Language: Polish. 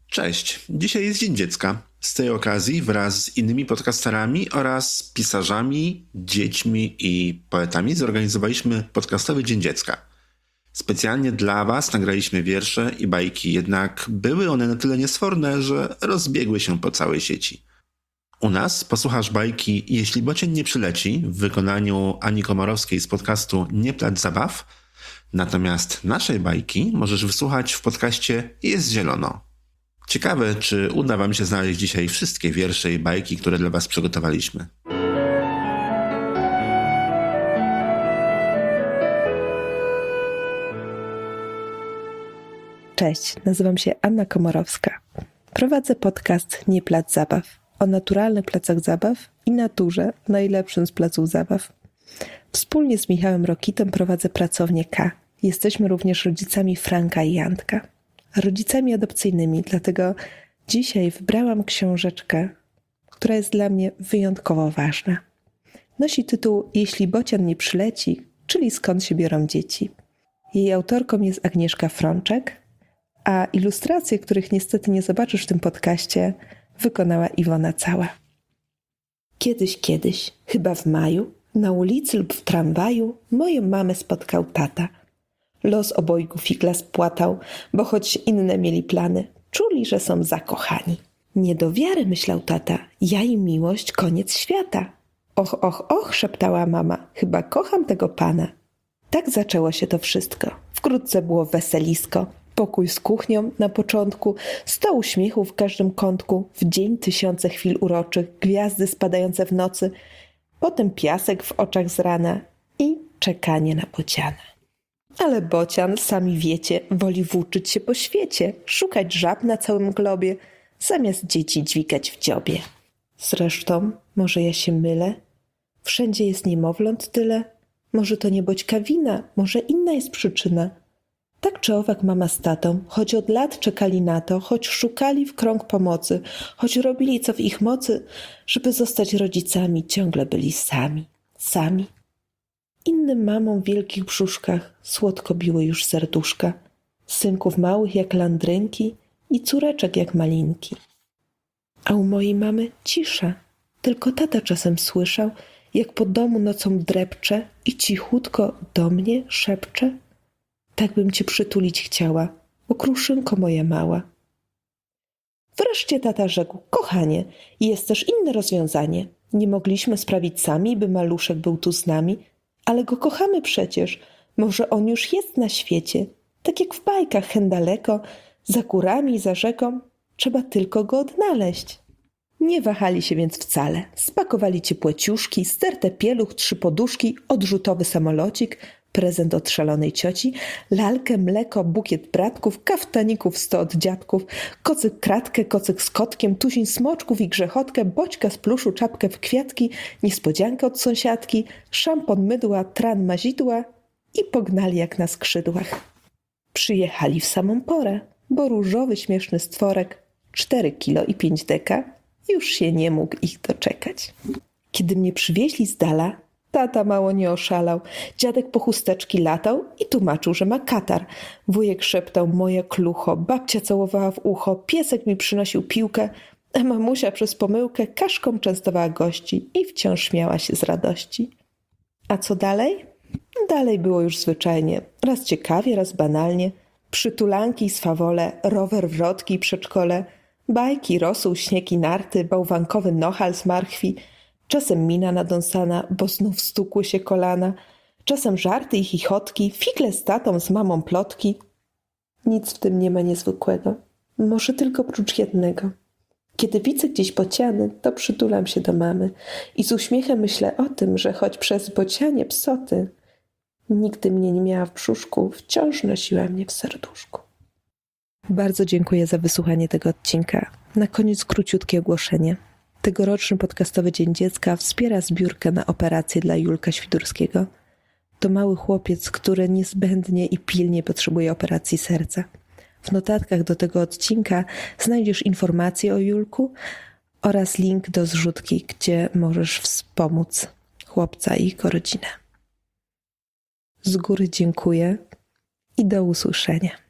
Cześć, dzisiaj jest Dzień Dziecka. Z tej okazji wraz z innymi podcasterami oraz pisarzami, dziećmi i poetami zorganizowaliśmy podcastowy Dzień Dziecka. Specjalnie dla Was nagraliśmy wiersze i bajki, jednak były one na tyle niesforne, że rozbiegły się po całej sieci. U nas posłuchasz bajki Jeśli bocian nie przyleci w wykonaniu Ani Komorowskiej z podcastu Nie plać zabaw, natomiast naszej bajki możesz wysłuchać w podcaście Jest zielono. Ciekawe, czy uda Wam się znaleźć dzisiaj wszystkie wiersze i bajki, które dla Was przygotowaliśmy. Cześć, nazywam się Anna Komorowska. Prowadzę podcast Nie plać zabaw o naturalnych placach zabaw i naturze, najlepszym z placów zabaw. Wspólnie z Michałem Rokitem prowadzę pracownię K. Jesteśmy również rodzicami Franka i Jantka. Rodzicami adopcyjnymi, dlatego dzisiaj wybrałam książeczkę, która jest dla mnie wyjątkowo ważna. Nosi tytuł Jeśli bocian nie przyleci, czyli Skąd się biorą dzieci. Jej autorką jest Agnieszka Frączek, a ilustracje, których niestety nie zobaczysz w tym podcaście, wykonała Iwona Cała. Kiedyś, chyba w maju, na ulicy lub w tramwaju moją mamę spotkał tata. Los obojgu figla spłatał, bo choć inne mieli plany, czuli, że są zakochani. Nie do wiary, myślał tata, ja i miłość koniec świata. Och, szeptała mama, chyba kocham tego pana. Tak zaczęło się to wszystko. Wkrótce było weselisko. Pokój z kuchnią na początku, 100 uśmiechów w każdym kątku, w dzień 1000 chwil uroczych, gwiazdy spadające w nocy, potem piasek w oczach z rana i czekanie na bociana. Ale bocian, sami wiecie, woli włóczyć się po świecie, szukać żab na całym globie, zamiast dzieci dźwigać w dziobie. Zresztą, może ja się mylę? Wszędzie jest niemowląt tyle? Może to nie boćka wina, może inna jest przyczyna. Tak czy owak mama z tatą, choć od lat czekali na to, choć szukali w krąg pomocy, choć robili co w ich mocy, żeby zostać rodzicami, ciągle byli sami. Innym mamom w wielkich brzuszkach słodko biły już serduszka, synków małych jak landrynki i córeczek jak malinki. A u mojej mamy cisza, tylko tata czasem słyszał, jak po domu nocą drepcze i cichutko do mnie szepcze: tak bym cię przytulić chciała, okruszynko moja mała. Wreszcie tata rzekł: kochanie, jest też inne rozwiązanie. Nie mogliśmy sprawić sami, by maluszek był tu z nami, ale go kochamy przecież. Może on już jest na świecie. Tak jak w bajkach hen daleko, za górami i za rzeką, trzeba tylko go odnaleźć. Nie wahali się więc wcale. Spakowali ciepłe ciuszki, stertę pieluch, 3 poduszki, odrzutowy samolocik, prezent od szalonej cioci, lalkę, mleko, bukiet bratków, kaftaników 100 od dziadków, kocyk kratkę, kocyk z kotkiem, tuzin smoczków i grzechotkę, boćka z pluszu, czapkę w kwiatki, niespodziankę od sąsiadki, szampon, mydła, tran, mazidła i pognali jak na skrzydłach. Przyjechali w samą porę, bo różowy, śmieszny stworek, 4 kilo i 5 deka, już się nie mógł ich doczekać. Kiedy mnie przywieźli z dala, tata mało nie oszalał. Dziadek po chusteczki latał i tłumaczył, że ma katar. Wujek szeptał: moje klucho, babcia całowała w ucho, piesek mi przynosił piłkę, a mamusia przez pomyłkę kaszką częstowała gości i wciąż śmiała się z radości. A co dalej? Dalej było już zwyczajnie. Raz ciekawie, raz banalnie. Przytulanki i swawole, rower, wrotki i przedszkole, bajki, rosół, śnieg i narty, bałwankowy nohal z marchwi, czasem mina nadąsana, bo znów stukły się kolana, czasem żarty i chichotki, figle z tatą, z mamą plotki. Nic w tym nie ma niezwykłego, może tylko prócz jednego. Kiedy widzę gdzieś bociany, to przytulam się do mamy i z uśmiechem myślę o tym, że choć przez bocianie psoty, nigdy mnie nie miała w brzuszku, wciąż nosiła mnie w serduszku. Bardzo dziękuję za wysłuchanie tego odcinka. Na koniec króciutkie ogłoszenie. Tegoroczny podcastowy Dzień Dziecka wspiera zbiórkę na operację dla Julka Świdurskiego. To mały chłopiec, który niezbędnie i pilnie potrzebuje operacji serca. W notatkach do tego odcinka znajdziesz informacje o Julku oraz link do zrzutki, gdzie możesz wspomóc chłopca i jego rodzinę. Z góry dziękuję i do usłyszenia.